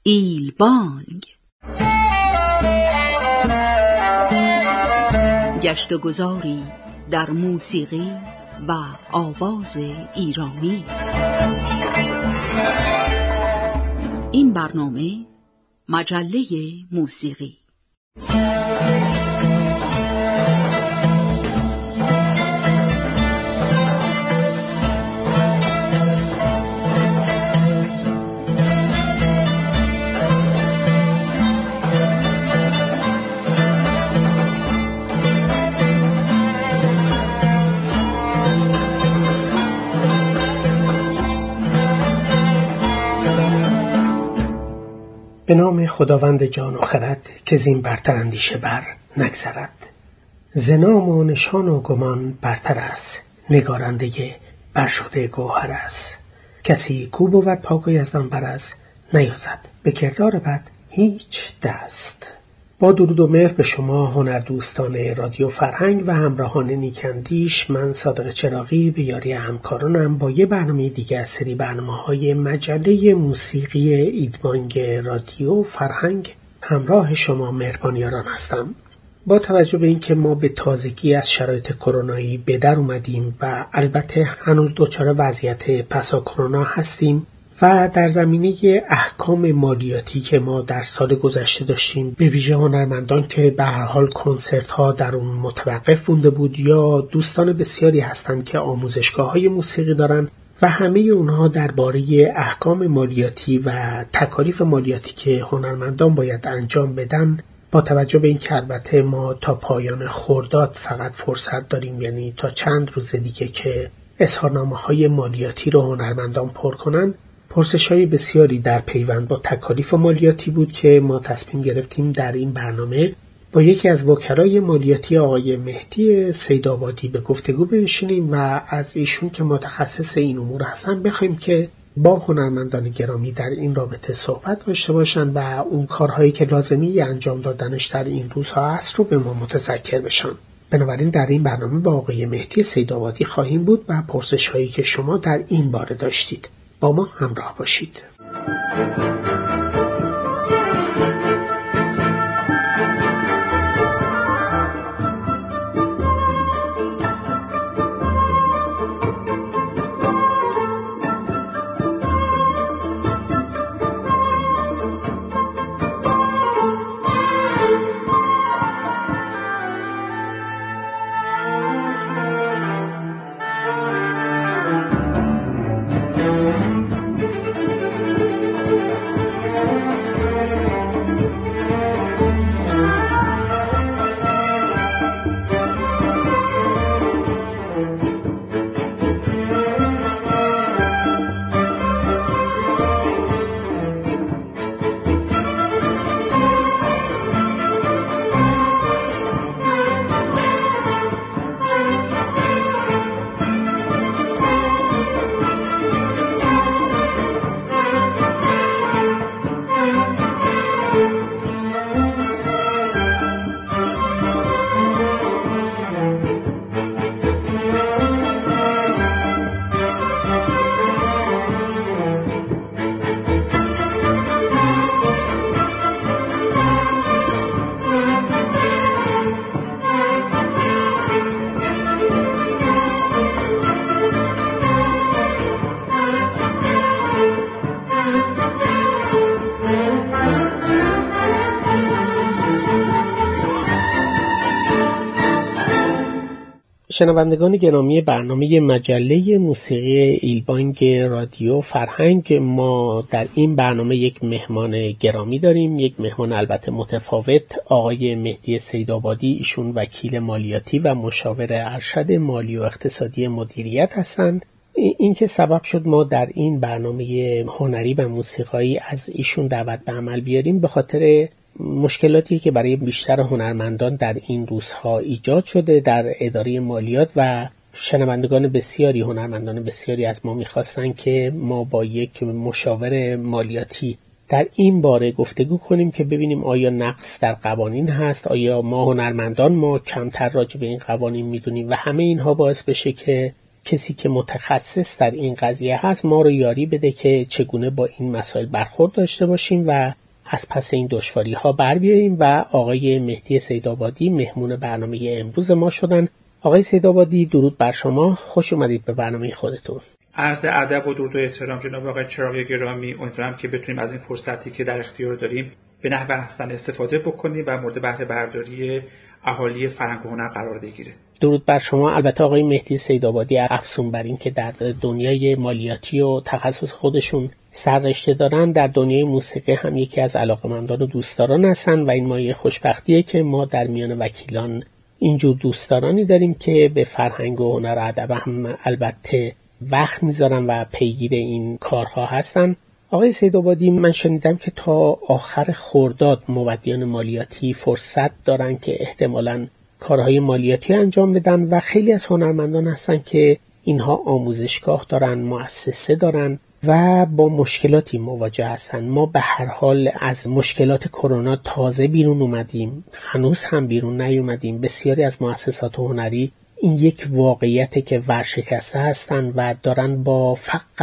ایلبانگ. گشت و گذاری در موسیقی و آواز ایرانی. این برنامه مجله موسیقی. به نام خداوند جان و خرد که زین برتر اندیشه بر نگذرد. ز نام و نشان و گمان برتر است، نگارنده برشده گوهر است. کسی کو بود پاک و یزدان بر است، نیازد به کردار بد هیچ دست. با درود و مهر به شما هنردوستان رادیو فرهنگ و همراهان نیک‌اندیش، من صادق چراغی به یاری همکارانم با یه برنامه دیگه از سری برنامه‌های مجله موسیقی ایلبانگ رادیو فرهنگ همراه شما مهربان یاران هستم. با توجه به اینکه ما به تازگی از شرایط کرونایی به در اومدیم و البته هنوز دچار وضعیت پسا کرونا هستیم و در زمینه احکام مالیاتی که ما در سال گذشته داشتیم، به ویژه هنرمندان که به هر حال کنسرت ها در اون متوقف مونده بود یا دوستان بسیاری هستند که آموزشگاه‌های موسیقی دارن و همه اونها درباره احکام مالیاتی و تکالیف مالیاتی که هنرمندان باید انجام بدن، با توجه به این که البته ما تا پایان خرداد فقط فرصت داریم، یعنی تا چند روز دیگه که اظهارنامه‌های مالیاتی رو هنرمندان پر کنن، پرسش‌های بسیاری در پیوند با تکالیف مالیاتی بود که ما تصمیم گرفتیم در این برنامه با یکی از وکلای مالیاتی آقای مهدی سیدآبادی به گفتگو بنشینیم و از ایشون که متخصص این امور هستن بخوایم که با هنرمندان گرامی در این رابطه صحبت داشته باشن و اون کارهایی که لازمی انجام دادنش در این روزها هست رو به ما متذکر بشن. بنابراین در این برنامه با آقای مهدی سیدآبادی خواهیم بود و پرسش‌هایی که شما در این باره داشتید با ما همراه باشید. شنوندگان گرامی برنامه مجله موسیقی ایلبانگ رادیو فرهنگ، ما در این برنامه یک مهمان گرامی داریم، یک مهمان البته متفاوت، آقای مهدی سیدآبادی. ایشون وکیل مالیاتی و مشاور ارشد مالی و اقتصادی مدیریت هستند. این که سبب شد ما در این برنامه هنری و موسیقایی از ایشون دعوت به عمل بیاریم به خاطر مشکلاتی که برای بیشتر هنرمندان در این روزها ایجاد شده در اداره مالیات و شنوندگان بسیاری، هنرمندان بسیاری از ما میخواستن که ما با یک مشاور مالیاتی در این باره گفتگو کنیم که ببینیم آیا نقص در قوانین هست، آیا ما هنرمندان ما کمتر راجع به این قوانین میدونیم و همه اینها باعث بشه که کسی که متخصص در این قضیه هست ما رو یاری بده که چگونه با این مسائل برخورد داشته باشیم و از پس این دشواری ها بر بیاییم. و آقای مهدی سیدآبادی مهمون برنامه امروز ما شدن. آقای سیدآبادی درود بر شما، خوش اومدید به برنامه خودتون. عرض ادب و درود و احترام جناب آقای چراغی گرامی. امیدوارم که بتونیم از این فرصتی که در اختیار داریم به نحو احسن استفاده بکنیم و مورد بهره برداری اهالی فرهنگ و هنر قرار بگیره. درود بر شما. البته آقای مهدی سیدآبادی افزون بر این که در دنیای مالیاتی و تخصص خودشون سررشته دارن، در دنیای موسیقی هم یکی از علاقه‌مندان و دوستداران هستن و این مایه خوشبختیه که ما در میان وکیلان اینجور دوستدارانی داریم که به فرهنگ و هنر و ادب هم البته وقت میذارن و پیگیر این کارها هستن. آقای سیدآبادی، من شنیدم که تا آخر خرداد مودیان مالیاتی فرصت دارن که احتمالاً کارهای مالیاتی انجام بدن و خیلی از هنرمندان هستن که اینها آموزشگاه دارن، مؤسسه دارن و با مشکلاتی مواجه هستن. ما به هر حال از مشکلات کرونا تازه بیرون اومدیم، هنوز هم بیرون نیومدیم. بسیاری از مؤسسات هنری این یک واقعیته که ورشکسته هستن و دارن با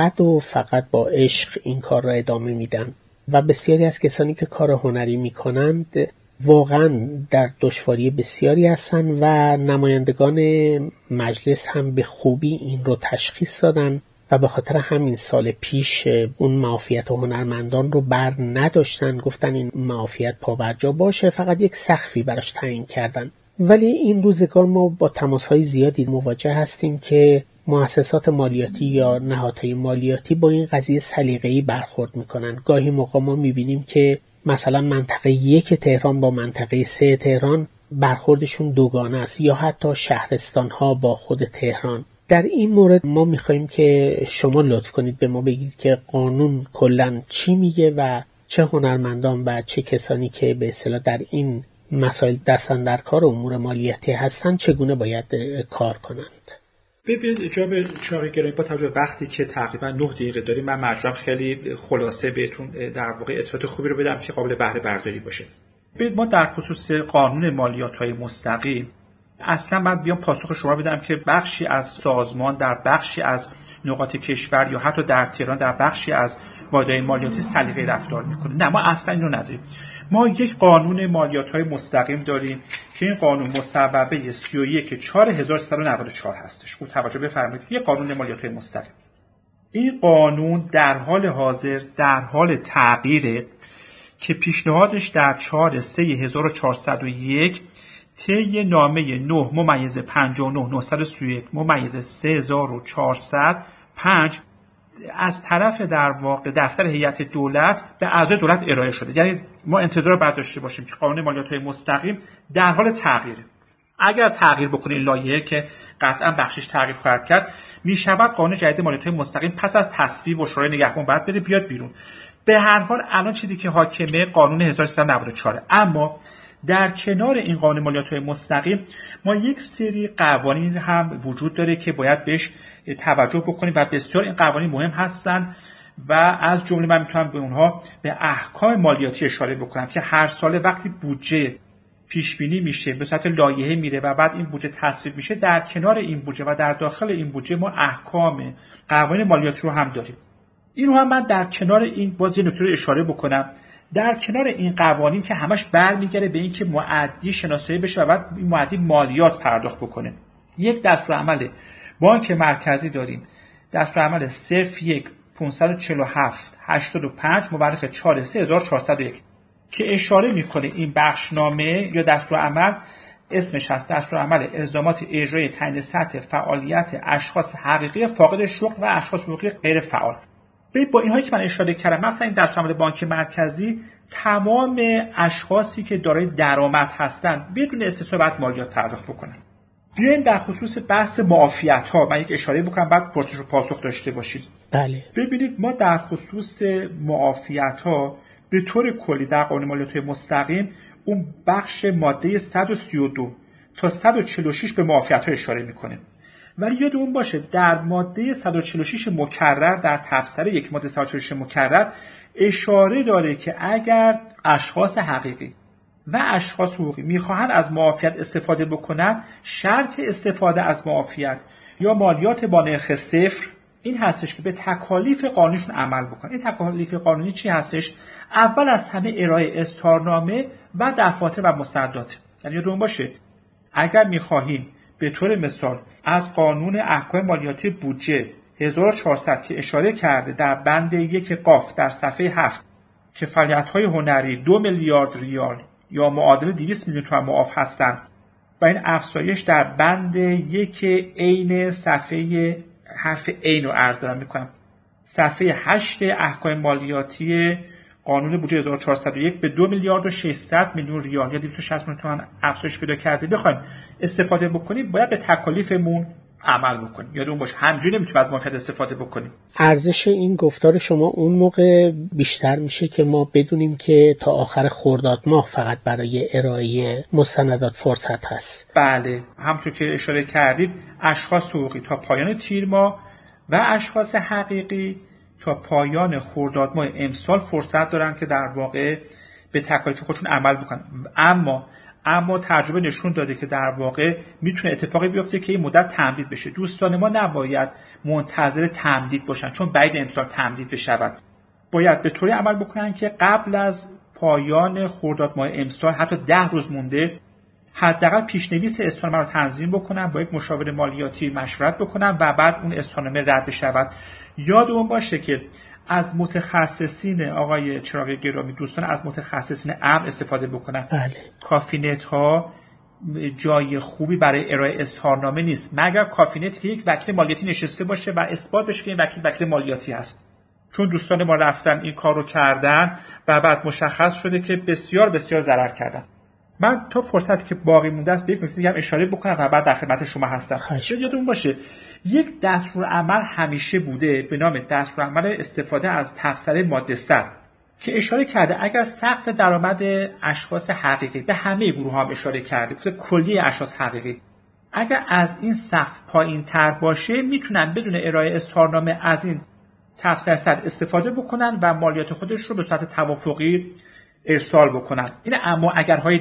فقط با عشق این کار را ادامه میدن و بسیاری از کسانی که کار هنری میکنند واقعا در دشواری بسیاری هستن و نمایندگان مجلس هم به خوبی این رو تشخیص دادن و به خاطر همین سال پیش اون معافیت هنرمندان رو بر نداشتن، گفتن این معافیت پابرجا باشه، فقط یک سقفی براش تعیین کردن. ولی این روزگار ما با تماس‌های زیادی مواجه هستیم که مؤسسات مالیاتی یا نهادهای مالیاتی با این قضیه سلیقه‌ای برخورد میکنن. گاهی موقع ما میبینیم که مثلا منطقه 1 تهران با منطقه 3 تهران برخوردشون دوگانه است یا حتی شهرستان‌ها با خود تهران. در این مورد ما میخوایم که شما لطف کنید به ما بگید که قانون کلاً چی میگه و چه هنرمندان و چه کسانی که به اصطلاح در این مسائل دستن در کار امور مالیاتی هستن چگونه باید کار کنند. ببینید جناب چراغی گرامی، با توجه به وقتی که تقریبا 9 دقیقه داریم من مجبورم خیلی خلاصه بهتون در واقع اطلاعات خوبی رو بدم که قابل بهره برداری باشه. ببینید ما در خصوص قانون مالیات‌های مستقیم اصلا باید بیام پاسخ شما بدم که بخشی از سازمان در بخشی از نقاط کشور یا حتی در تهران در بخشی از واحدهای مالیاتی سلیقه‌ای رفتار میکنه. نه، ما اصلا اینو نداریم. ما یک قانون مالیات‌های مستقیم داریم که این قانون مصوبه 31/4394 هستش. خوب توجه بفرمایید. یک قانون مالیات‌های مستقیم. این قانون در حال حاضر در حال تغییره که پیشنهادش در 4/3/1401 طی نامه 9/59/931/3405 از طرف در واقع دفتر هیئت دولت به اعضای دولت ارائه شده. یعنی ما انتظار باید داشته باشیم که قانون مالیات‌های مستقیم در حال تغییره. اگر تغییر بکنه این لایحه که قطعا بخشش تغییر خواهد کرد، میشود قانون جدید مالیات‌های مستقیم پس از تصویب و شورای نگهبان باید بره بیاد بیرون. به هر حال الان چیزی که حاکمه قانون 1394. اما در کنار این قانون مالیات‌های مستقیم ما یک سری قوانین هم وجود داره که باید بهش توجه بکنیم و بسیار این قوانین مهم هستند و از جمله من میتونم به اونها به احکام مالیاتی اشاره بکنم که هر ساله وقتی بودجه پیش بینی میشه به صورت لایحه میره و بعد این بودجه تصویب میشه، در کنار این بودجه و در داخل این بودجه ما احکام قوانین مالیاتی رو هم داریم. اینو هم من در کنار این باز یه نکته رو اشاره بکنم. در کنار این قوانین که همش برمیگره به این که مؤدی شناسایی بشه و بعد این مؤدی مالیات پرداخت بکنه، یک دستورالعمل بانک مرکزی داریم، دستورالعمل 01/547/85 مورخ 4/3401 که اشاره میکنه این بخشنامه یا دستورالعمل اسمش هست دستورالعمل الزامات اجرایی تعیین سطح فعالیت اشخاص حقیقی فاقد شغل و اشخاص حقوقی غیر فعال. با اینهایی که من اشاره کردم، مثلا این دستورالعمل بانک مرکزی تمام اشخاصی که دارای درآمد هستن بدون استثنا باید مالیات پرداخت بکنن. بیایم در خصوص بحث معافیت ها من یک اشاره بکنم بعد پرسش و پاسخ داشته باشید. بله. ببینید ما در خصوص معافیت ها به طور کلی در قانون مالیات مستقیم اون بخش ماده 132 تا 146 به معافیت ها اشاره میکنه. ولی یادمون باشه در ماده 146 مکرر در تبصره یک ماده 146 مکرر اشاره داره که اگر اشخاص حقیقی و اشخاص حقوقی میخواهند از معافیت استفاده بکنن، شرط استفاده از معافیت یا مالیات با نرخ صفر، این هستش که به تکالیف قانونیشون عمل بکنن. این تکالیف قانونی چی هستش؟ اول از همه ارائه اظهارنامه و دفاتر و مستندات. یعنی یادتون باشه اگر می‌خواهیم به طور مثال از قانون احکام مالیاتی بودجه 1400 که اشاره کرده در بند 1 قاف در صفحه 7 که فعالیت‌های هنری 2 میلیارد ریال یا معادل 200 میلیون تومان معاف هستند و این افزایش در بند 1 عین صفحه حرف عین رو عرض دارم میکنم صفحه 8 احکام مالیاتی قانون بودجه 1401 به 2 میلیارد و 600 میلیون ریال یا 260 میلیون تومان افزایش پیدا کرده. بخوایم استفاده بکنیم باید به تکالیفمون عمل بکنیم. یادمون باشه همینجوری نمیتونیم از مالیات استفاده بکنیم. ارزش این گفتار شما اون موقع بیشتر میشه که ما بدونیم که تا آخر خرداد ماه فقط برای ارائه مستندات فرصت هست. بله، همونطور که اشاره کردید اشخاص حقوقی تا پایان تیر ماه و اشخاص حقیقی تا پایان خرداد ماه امسال فرصت دارن که در واقع به تکالیف خودشون عمل بکنن. اما تجربه نشون داده که در واقع میتونه اتفاقی بیفته که این مدت تمدید بشه. دوستان ما نباید منتظر تمدید باشن چون بعد امسال تمدید بشود. باید به طوری عمل بکنن که قبل از پایان خرداد ماه امسال حتی 10 روز مونده حداقل پیشنویس اظهارنامه رو تنظیم بکنن، با یک مشاور مالیاتی مشورت بکنن و بعد اون اظهارنامه رد بشود. یادمون باشه که از متخصصین آقای چراغ گرامی دوستان از متخصصین امن استفاده بکنن. بله. کافینت ها جای خوبی برای ارائه اظهارنامه نیست مگر کافینتی که یک وکیل مالیاتی نشسته باشه و اثبات بشه که این وکیل مالیاتی هست. چون دوستان ما رفتن این کار رو کردن و بعد مشخص شده که بسیار بسیار ضرر کردن. من تا فرصتی که باقی مونده است به یک نکته دیگه هم اشاره بکنم و بعد در خدمت شما هستم. یادتون باشه یک دستورالعمل همیشه بوده به نام دستورالعمل استفاده از تفسیر ماده 100 که اشاره کرده اگر سقف درآمد اشخاص حقیقی به همه گروه‌ها هم اشاره کرده گفته کلیه اشخاص حقیقی اگر از این سقف پایین‌تر باشه میتونن بدون ارائه اظهارنامه از این تفسیر 100 استفاده بکنن و مالیات خودش رو به صورت توافقی ارسال بکنن. این اما اگرهایی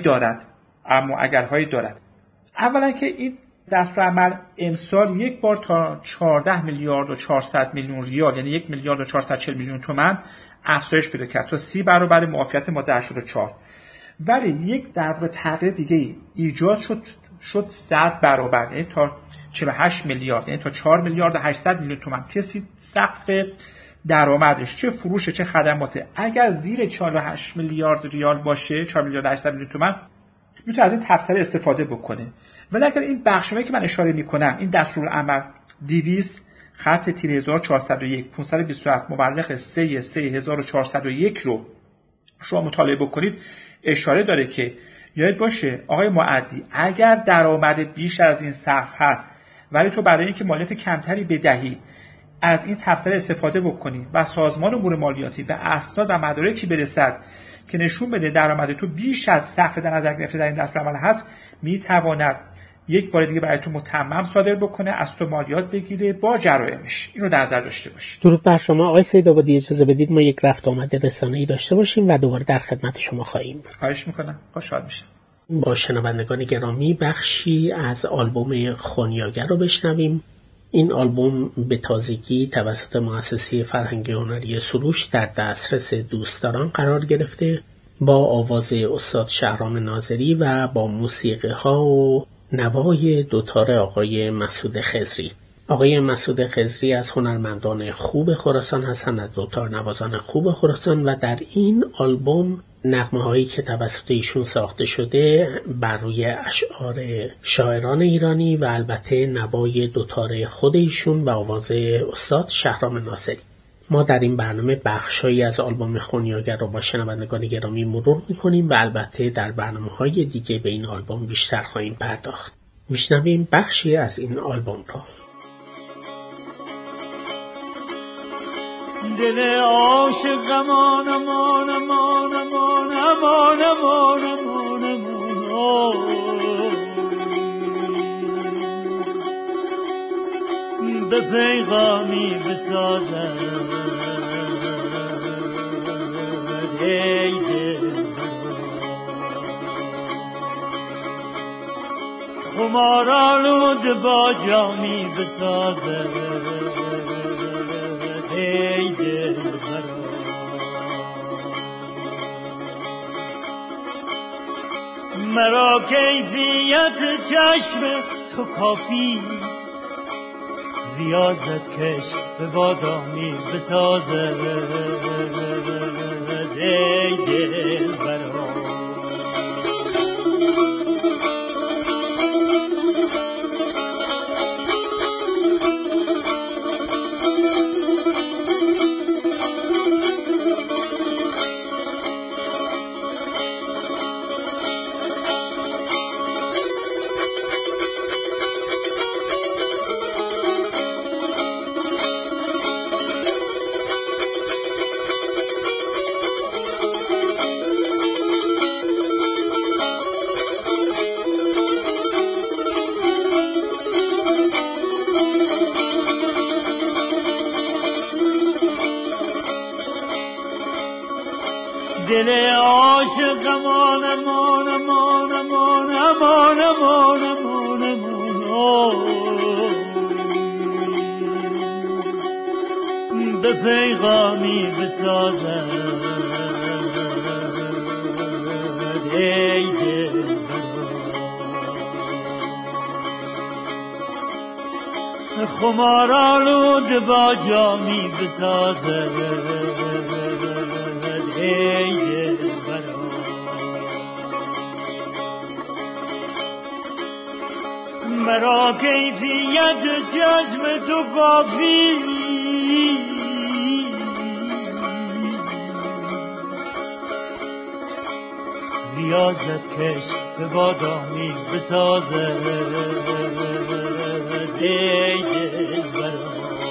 دارد. اولا که این دستورالعمل امسال یک بار تا 14 میلیارد و 400 میلیون ریال یعنی 1 میلیارد و 440 میلیون تومان افزایش پیدا کرد تا 30 برابر معافیت ماده 84. ولی یک در واقع تغییر دیگه ایجاد شد 100 برابر یعنی تا 48 میلیارد یعنی تا 4 میلیارد و 800 میلیون تومان. کسی سقف درآمدش چه فروش چه خدمات اگر زیر 48 میلیارد ریال باشه 4 میلیارد و 800 میلیون تومان میتونه از این تفسیر استفاده بکنه. ولی اگر این بخشی که من اشاره میکنم این دستورالعمل 200 خط تیر 1401 527 مبلغ 3/3401 رو شما مطالعه بکنید اشاره داره که یاد باشه آقای معدی اگر درآمد بیش از این سقف هست ولی تو برای اینکه مالیات کمتری بدهی از این تفسیر استفاده بکنی و سازمان امور مالیاتی به اسناد و مدارکی برسد که نشون بده درآمد تو بیش از سقف در نظر گرفته در این دستورالعمل هست میتواند یک بار دیگه برای تو متمم صادر بکنه از تو مالیات بگیره با جرائمش. اینو در نظر داشته باشید. درود بر شما آقای سیدآبادی. اجازه بدید ما یک رفت آمد رسانه‌ای داشته باشیم و دوباره در خدمت شما خواهیم بود. خواهش میکنم. خوشحال میشم. با شنوندگان گرامی بخشی از آلبوم خونیاگر رو بشنویم. این آلبوم به تازگی توسط مؤسسه فرهنگی هنری سروش در دسترس دوستداران قرار گرفته با آواز استاد شهرام ناظری و با موسیقی ها و نوای دوتار آقای مسعود خضری. آقای مسعود خضری از هنرمندان خوب خراسان هستند، از دوتار نوازان خوب خراسان و در این آلبوم نغمه هایی که توسط ایشون ساخته شده بر روی اشعار شاعران ایرانی و البته نوای دوتار خود ایشون و آواز استاد شهرام ناصری. ما در این برنامه بخشایی از آلبوم خونیاگر رو با شنوندگان گرامی مرور میکنیم و البته در برنامه‌های دیگه به این آلبوم بیشتر خواهیم پرداخت. میشنویم بخشی از این آلبوم رو. دل عاشق امان امان امان امان امان امان امان امان به پیغامی بسازد ای دل خمارالود با جامی بسازه ای دل برا مرا کیفیت چشم تو کافیست ریاضت کش به بادامی بسازه ای دل برا دل عاشق امان امان امان امان امان امان امان امان به پیغامی بسازد ای دل خمارالود با جامی بسازد ای دل برا مرا کیفیت چشم تو کافی ریاضت کش به بادامی بسازه ای دل برا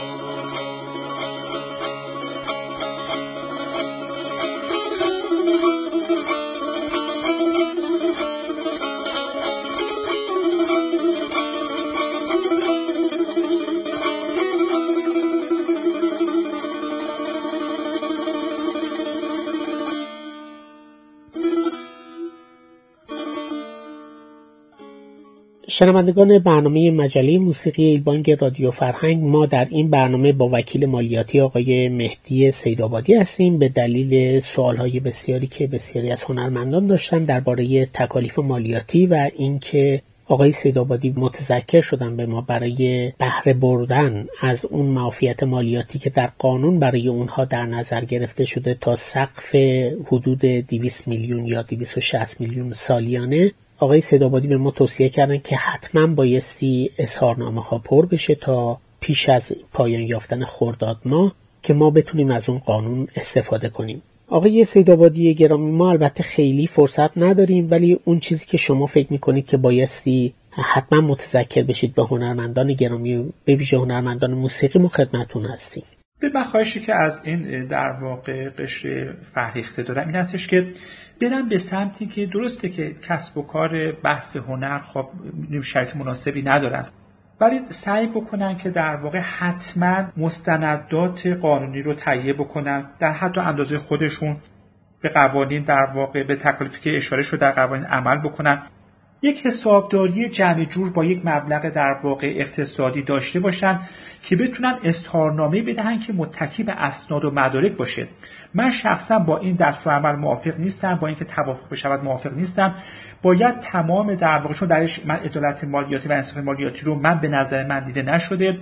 شنوندگان برنامه مجله موسیقی ایلبانگ رادیو فرهنگ، ما در این برنامه با وکیل مالیاتی آقای مهدی سیدآبادی هستیم به دلیل سوالهای بسیاری که بسیاری از هنرمندان داشتن درباره تکالیف مالیاتی و اینکه آقای سیدآبادی متذکر شدن به ما برای بهره بردن از اون معافیت مالیاتی که در قانون برای اونها در نظر گرفته شده تا سقف حدود 200 میلیون یا 260 میلیون سالیانه. آقای سیدآبادی به ما توصیه کردن که حتما بایستی اظهارنامه ها پر بشه تا پیش از پایان یافتن خرداد ماه که ما بتونیم از اون قانون استفاده کنیم. آقای سیدآبادی گرامی، ما البته خیلی فرصت نداریم، ولی اون چیزی که شما فکر میکنید که بایستی حتما متذکر بشید به هنرمندان گرامی، به ویژه هنرمندان موسیقی، ما خدمتتون هستیم. به بخواهشی که از این در واقع قشر فرهیخته دارم این هستش که برن به سمتی که درسته که کسب و کار بحث هنر خب شرایط مناسبی ندارن، ولی سعی بکنن که در واقع حتما مستندات قانونی رو تهیه بکنن، در حد و اندازه خودشون به قوانین در واقع به تکالیفی که اشاره شده در قوانین عمل بکنن، یک حسابداری جمع جور با یک مبلغ در واقع اقتصادی داشته باشن که بتونن اظهارنامه بدهن که متکی به اسناد و مدارک باشه. من شخصا با این دستورالعمل موافق نیستم، با اینکه توافق بشود موافق نیستم. باید تمام در واقع، چون درش من عدالت مالیاتی و انصاف مالیاتی رو من به نظر من دیده نشده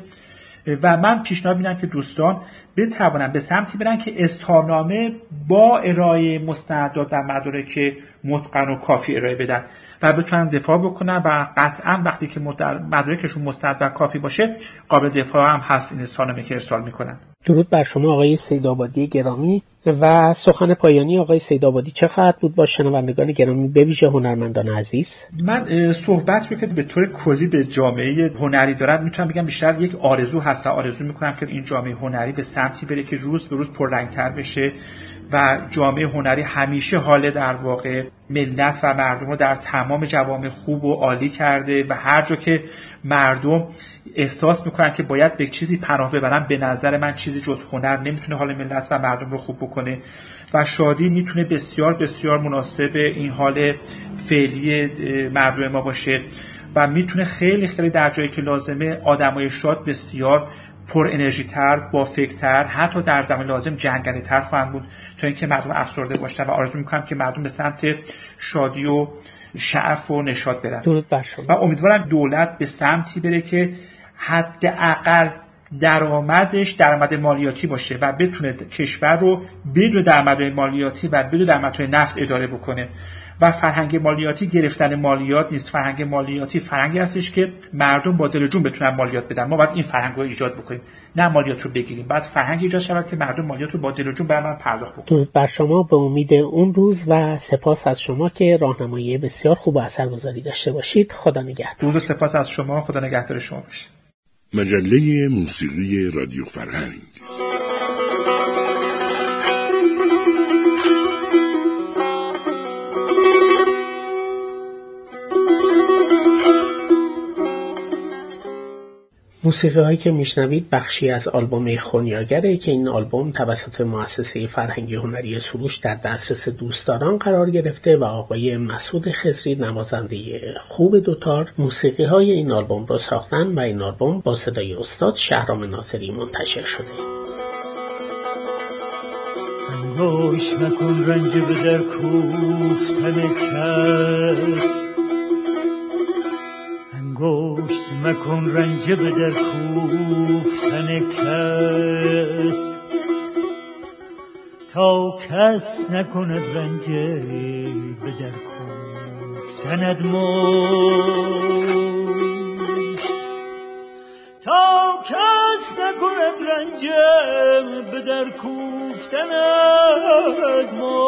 و من پیشنهاد میدم که دوستان بتوانن به سمتی برن که اظهارنامه با ارائه مستندات و مدارک متقن و کافی ارائه بدن و بتونن دفاع بکنن و قطعا وقتی که مدارکشون مستند و کافی باشه قابل دفاع هم هست این اظهارنامه که ارسال میکنن. درود بر شما آقای سیدآبادی گرامی. و سخن پایانی آقای سیدآبادی چه خواهد بود با شنوندگان گرامی به ویژه هنرمندان عزیز؟ من صحبت رو که به طور کلی به جامعه هنری دارم میتونم بگم بیشتر یک آرزو هست و آرزو میکنم که این جامعه هنری به سمتی بره که روز به روز پررنگتر بشه و جامعه هنری همیشه حال در واقع ملت و مردم رو در تمام جوامع خوب و عالی کرده و هر جا که مردم احساس میکنن که باید به چیزی پناه ببرن، به نظر من چیزی جز هنر نمیتونه حال ملت و مردم رو خوب بکنه و شادی میتونه بسیار بسیار مناسب این حال فعلی مردم ما باشه و میتونه خیلی خیلی در جایی که لازمه آدمای شاد بسیار پر انرژی تر، با فکرتر، حتی در زمان لازم جنگنده تر خواهند بود تا اینکه مردم افسرده باشن و آرزو میکنم که مردم به سمت شادی و شعف و نشاط برن. درود بر شما. و امیدوارم دولت به سمتی بره که حداقل درآمد مالیاتی باشه و بتونه کشور رو بدون درآمدهای مالیاتی و بدون درآمدهای نفت اداره بکنه. و فرهنگ مالیاتی گرفتن مالیات نیست. فرهنگ مالیاتی فرهنگی هستش که مردم با دل و جون بتونن مالیات بدن. ما باید این فرهنگ رو ایجاد بکنیم، نه مالیات رو بگیریم. بعد فرهنگ ایجاد شود که مردم مالیات رو با دل و جون برام پرداخت بکنن. درود بر شما، به امید اون روز و سپاس از شما که راهنمایی بسیار خوب و اثرگذاری داشته باشید. خدا نگهدار. درود و سپاس از شما. خدا نگهدار شما باشه. مجله موسیقی رادیو فرهنگ. موسیقی هایی که میشنوید بخشی از آلبوم خونیاگره که این آلبوم توسط مؤسسه فرهنگی هنری سروش در دسترس دوستداران قرار گرفته و آقای مسعود خضری نوازنده خوب دوتار موسیقی های این آلبوم رو ساختن و این آلبوم با صدای استاد شهرام ناصری منتشر شده. انگوش مکن رنج به در کوفتن کس، انگشت مکن رنج به در کوفتن کس، تا کس نکند رنج به در کوفتند مشت، تا کس نکند رنج به در کوفتند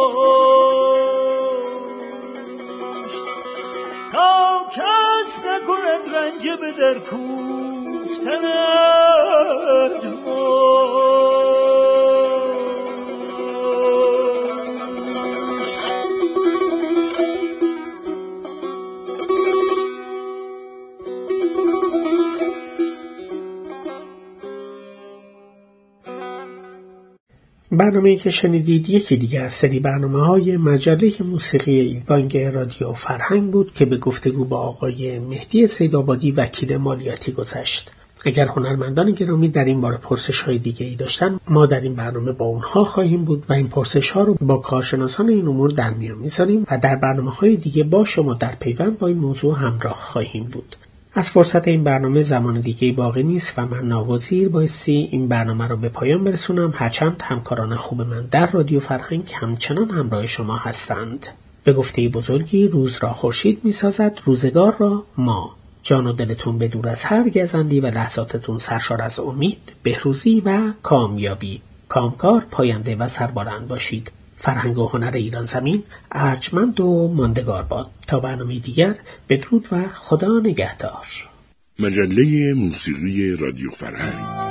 مشت، تا کس نکند رنج به در کوفتند مشت. برنامه‌ای که شنیدید یکی دیگه از سری برنامه‌های مجله موسیقی ایلبانگ رادیو فرهنگ بود که به گفتگو با آقای مهدی سیدآبادی وکیل مالیاتی گذشت. اگر هنرمندان گرامی در این باره پرسش‌های دیگه‌ای داشتن، ما در این برنامه با اونها خواهیم بود و این پرسش‌ها رو با کارشناسان این امور در میان می‌ذاریم و در برنامه‌های دیگه با شما در پیوند با این موضوع همراه خواهیم بود. از فرصت این برنامه زمان دیگه باقی نیست و من ناگزیر بایستی این برنامه رو به پایان برسونم، هرچند همکاران خوب من در رادیو فرهنگ همچنان همراه شما هستند. به گفته بزرگی روز را خورشید می‌سازد، روزگار را ما. جان و دلتون به دور از هر گزندی و لحظاتتون سرشار از امید، بهروزی و کامیابی. کامکار، پاینده و سربلند باشید. فرهنگ و هنر ایران زمین ارجمند و ماندگار باد. تا برنامه دیگر، بدرود و خدا نگهدار. مجله موسیقی رادیو فرهنگ.